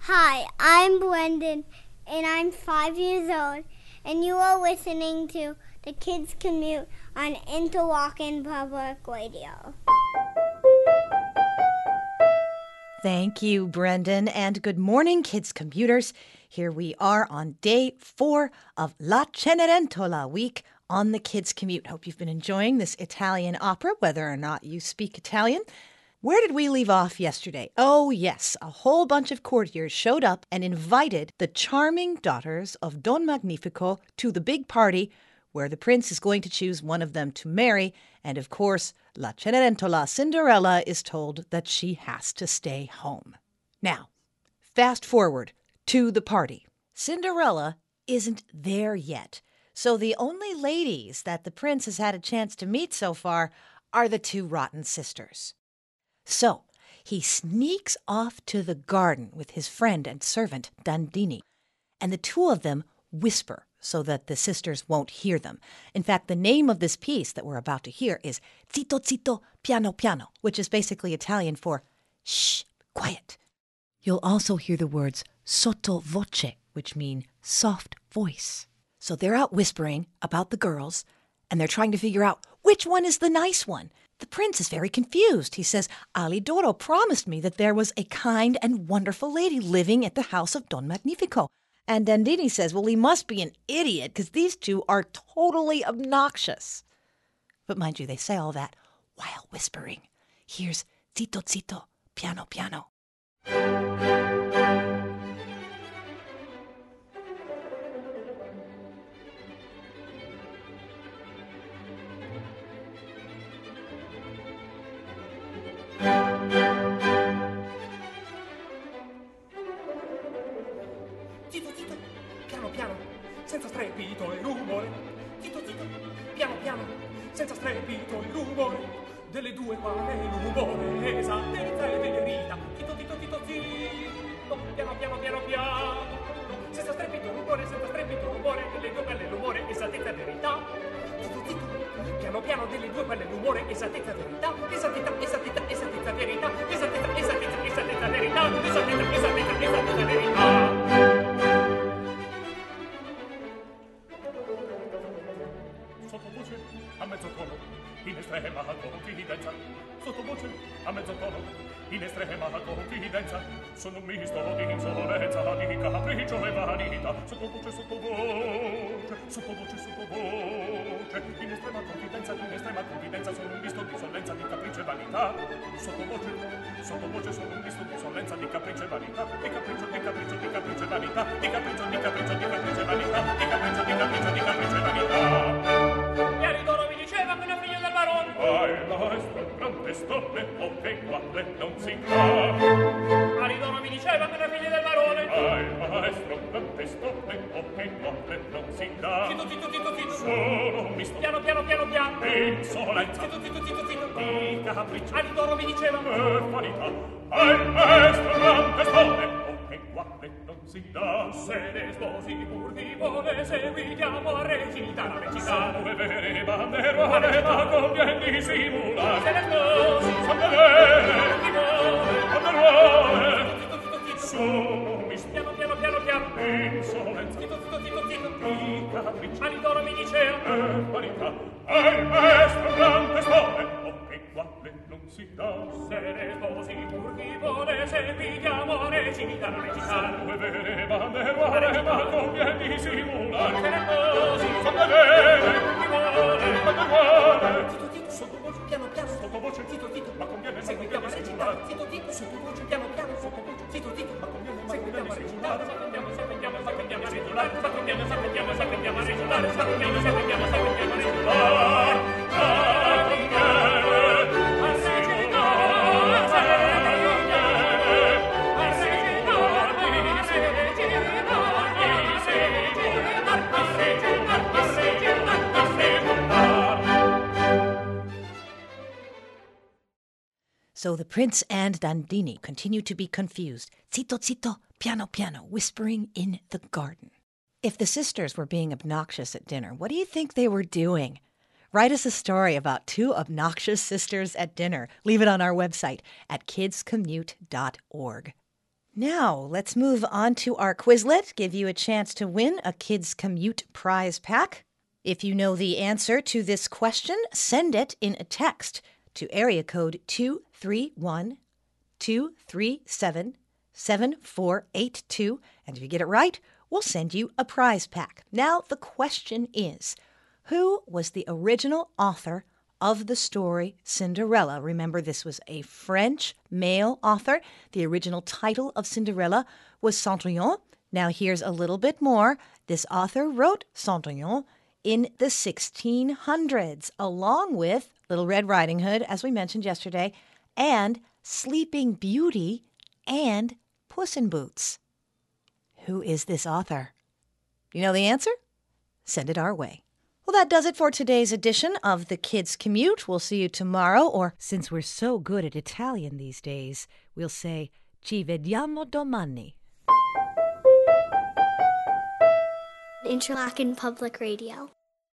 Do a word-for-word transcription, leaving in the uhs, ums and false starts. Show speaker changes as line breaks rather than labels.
Hi, I'm Brendan, and I'm five years old, and you are listening to The Kids Commute on Interlochen Public Radio.
Thank you, Brendan, and good morning, kids commuters. Here we are on day four of La Cenerentola week on the Kids Commute. Hope you've been enjoying this Italian opera, whether or not you speak Italian. Where did we leave off yesterday? Oh, yes, a whole bunch of courtiers showed up and invited the charming daughters of Don Magnifico to the big party where the prince is going to choose one of them to marry. And of course, La Cenerentola Cinderella is told that she has to stay home. Now, fast forward to the party. Cinderella isn't there yet. So the only ladies that the prince has had a chance to meet so far are the two rotten sisters. So he sneaks off to the garden with his friend and servant, Dandini, and the two of them whisper so that the sisters won't hear them. In fact, the name of this piece that we're about to hear is Zitto Zitto Piano Piano, which is basically Italian for shh, quiet. You'll also hear the words sotto voce, which mean soft voice. So they're out whispering about the girls, and they're trying to figure out which one is the nice one. The prince is very confused. He says, Alidoro promised me that there was a kind and wonderful lady living at the house of Don Magnifico. And Dandini says, well, he must be an idiot because these two are totally obnoxious. But mind you, they say all that while whispering. Here's Zitto Zitto, Piano Piano.
Zitto, zitto, piano piano, senza strepito e rumore. Zitto, zitto, piano piano, senza strepito e rumore. Delle due quale l'umore, esattezza e verità. Zitto, zitto, zitto, zitto, piano piano, piano piano. Senza strepito e rumore, senza strepito e rumore. Delle due quelle l'umore, esattezza e verità. Zitto, zitto, piano piano, delle due quelle l'umore, esattezza e verità. Esattezza, esattezza, esattezza, verità. Esattezza, esattezza, esattezza, verità. Esattezza, esattezza, esattezza, verità. Sottovoce a mezzo tono, in estrema confidenza. Sottovoce a mezzo tono, in estrema confidenza. Sono un misto di insolenza, di capriccio e vanità. Sottovoce, sottovoce, sottovoce, sottovoce. In estrema confidenza, in estrema confidenza. Sono un misto di insolenza, di capriccio e vanità. Sottovoce, sottovoce, sono un misto di insolenza, di capriccio e vanità. Di capriccio, di capriccio, di capriccio e vanità. Di capriccio, di capriccio, di capriccio e vanità. Di capriccio, di capriccio, di capriccio e vanità. Aridoro mi diceva che una figlia del barone. Ah, il maestro è un gran testone, o che quale non si fa. Aridoro mi diceva che una figlia del barone. Ah, il maestro è un gran testone, o che quale non si dà. Zitto, zitto, zitto, zitto. Sono un misto. Piano, piano, piano, piano. Insolenza. Zitto, zitto, zitto, zitto. Di capriccio. Aridoro mi diceva. E vanità. Ah, il maestro è un gran testone, o che quale non si dà. Se ne sposi pur di vuole, seguitiamo a recitare, a recitare. Sono vere banderuole, ma convien dissimulare. Se ne sposi, son vere, di vuole, banderuole. Zitto, zitto, zitto, sono misto. Piano, piano, piano, piano. Insolenza. Zitto, zitto, zitto, zitto. Di capriccio. Aridoro mi diceva. E vanità. E il maestro gran testone, o che quale non si dà. Se ne sposi pur di vuole, seguitiamo a recitare, a recitare. Sono vere banderuole, ma convien dissimulare. Se ne sposi, son vere, di vuole, banderuole. Zitto, zitto, sottovoce, piano, piano. Sottovoce, zitto, zitto, ma conviene seguitiamo a recitare. Zitto, zitto, sottovoce, piano, piano. Sottovoce, zitto, zitto, ma conviene seguitiamo a recitare. Sappiamo, sappiamo, sappiamo a recitare. Sappiamo, sappiamo, sappiamo a recitare. Sappiamo, sappiamo, sappiamo a recitare.
So the prince and Dandini continue to be confused. Zitto, zitto, piano, piano, whispering in the garden. If the sisters were being obnoxious at dinner, what do you think they were doing? Write us a story about two obnoxious sisters at dinner. Leave it on our website at kids commute dot org. Now, let's move on to our Quizlet, give you a chance to win a Kids Commute prize pack. If you know the answer to this question, send it in a text to area code two three one, two three seven, seven four eight two. And if you get it right, we'll send you a prize pack. Now, the question is, who was the original author of the story Cinderella? Remember, this was a French male author. The original title of Cinderella was Cendrillon. Now, here's a little bit more. This author wrote Cendrillon in the sixteen hundreds, along with Little Red Riding Hood, as we mentioned yesterday, and Sleeping Beauty and Puss in Boots. Who is this author? You know the answer? Send it our way. Well, that does it for today's edition of the Kids Commute. We'll see you tomorrow, or since we're so good at Italian these days, we'll say ci vediamo domani.
Interlaken Public Radio.